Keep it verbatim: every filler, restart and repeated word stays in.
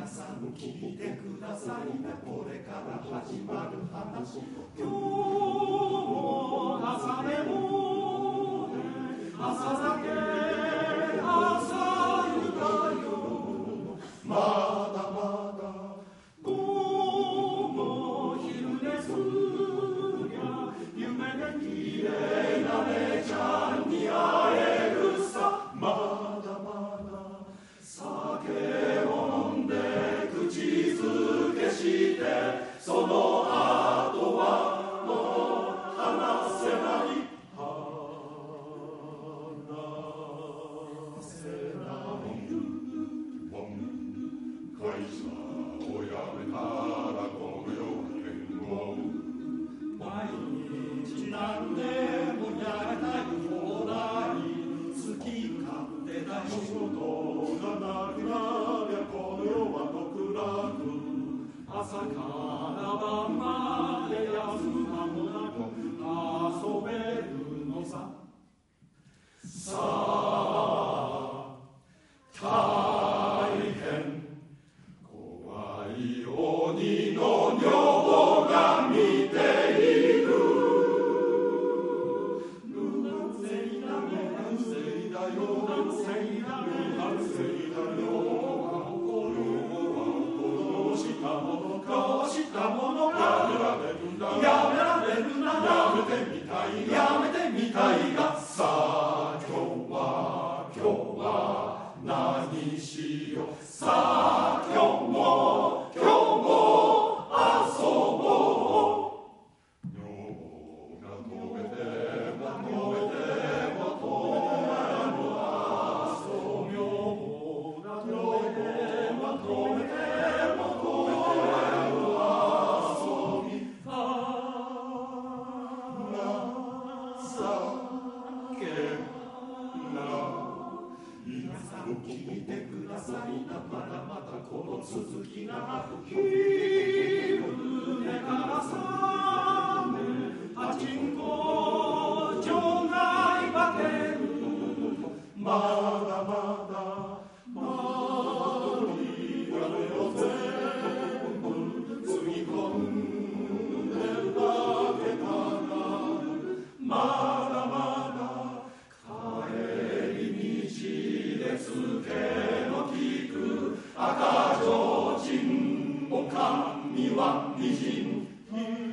皆さん聞いてくださいな、これから始まる話。今日も朝でも朝酒朝湯だよ、まだまだ午後昼ですが、夢で綺麗な姉ちゃんに会えるさ。まだまだ酒を飲んで口づけして、その後はもう話せない、話せない会社を辞めたらこの世は変更、毎日何でもやりたい放題、好き勝手な仕事がなくなりゃこの世は極楽、朝から晩まで休む間もなく遊べるのさ。さあ大変怖い鬼の女が見ている。何せいだね、何せいだよ、何せいだね、何せいだよ、したものかしたものか、やめられるんだ、やめられるな、やめてみたい、やめてみたいが、さあ今日は今日は何しよう、さあ今日も今日も遊ぼう。女房が止めても止めても止めても遊び、女房が止めても止めても聞いてくださいな、まだまだこの続きが。昼寝から覚めパチンコ場内馬券、まだまだ周り金を全部つぎ込んでるだけかな、まだまだ帰り道でつけの利く赤ちょうちん、おかみは美人。